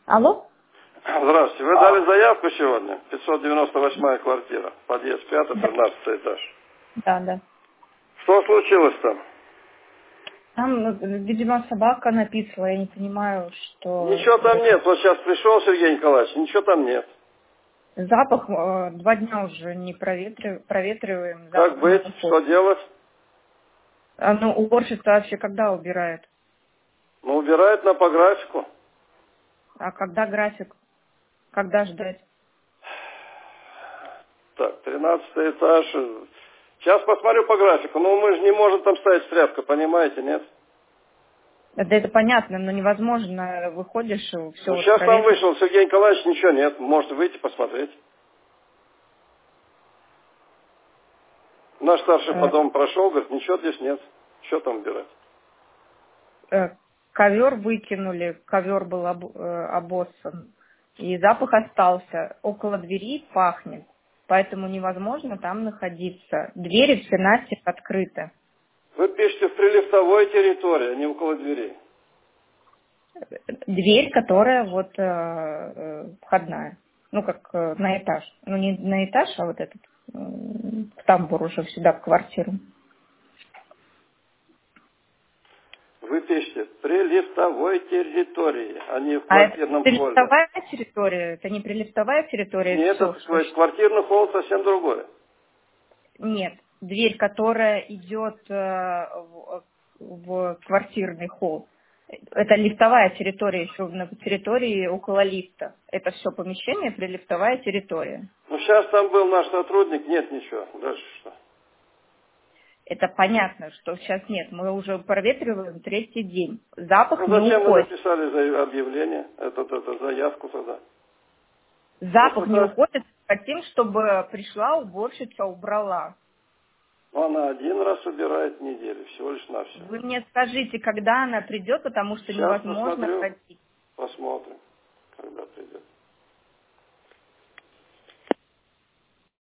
Алло? Здравствуйте. Вы дали заявку сегодня? 598-я квартира. Подъезд 5, 13 этаж. Да. Что случилось там? Там, видимо, собака написала, я не понимаю, что... Ничего там нет. Вот сейчас пришел Сергей Николаевич, ничего там нет. Запах 2 дня уже не проветриваем. Как Запах быть? не Что уходит. делать? Ну, уборщица вообще когда убирает? Ну, убирает по графику. А когда график? Когда ждать? Так, 13 этаж. Сейчас посмотрю по графику. Ну, мы же не можем там ставить тряпку, понимаете, нет? Да это понятно, но невозможно. Выходишь, все Ну, вот сейчас там проветривать. вышел Сергей Николаевич, ничего нет. Можете выйти посмотреть. Наш старший по дому прошел, говорит, ничего здесь нет. Что там убирать? Ковер выкинули, ковер был обоссан, и запах остался. Около двери пахнет, поэтому невозможно там находиться. Двери все настежь открыты. Вы пишете в прилифтовой территории, а не около дверей. Дверь, которая вот входная, ну как на этаж. Ну не на этаж, а вот этот в тамбур уже сюда, в квартиру. Вы пишете в прилифтовой территории, а не в А это квартирном холле. прилифтовая территория? Это не прилифтовая территория, Нет, все, это что... квартирный холл совсем другое. Нет, дверь, которая идет в квартирный холл. Это лифтовая территория, еще на территории около лифта. Это все помещение, прилифтовая территория. Ну, сейчас там был наш сотрудник, нет ничего. Дальше что? Это понятно, что сейчас нет. Мы уже проветриваем 3-й день. Запах Ну, не зачем вы уходит. написали объявление, эту заявку тогда? Запах Просто не так. уходит. Хотим, чтобы пришла уборщица, убрала. Ну, она один раз убирает в неделю, всего лишь навсего. Вы мне скажите, когда она придет, потому что Сейчас невозможно посмотрю. ходить.